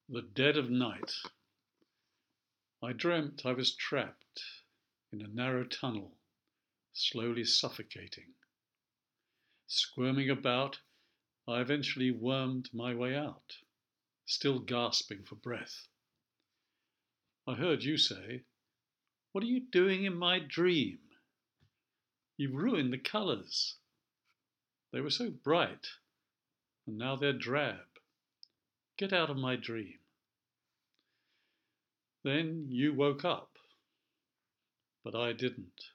The dead of night. I dreamt I was trapped in a narrow tunnel, slowly suffocating. Squirming about, I eventually wormed my way out, still gasping for breath. I heard you say, "What are you doing in my dream? You've ruined the colours. They were so bright, and now they're drab. Get out of my dream." Then you woke up, but I didn't.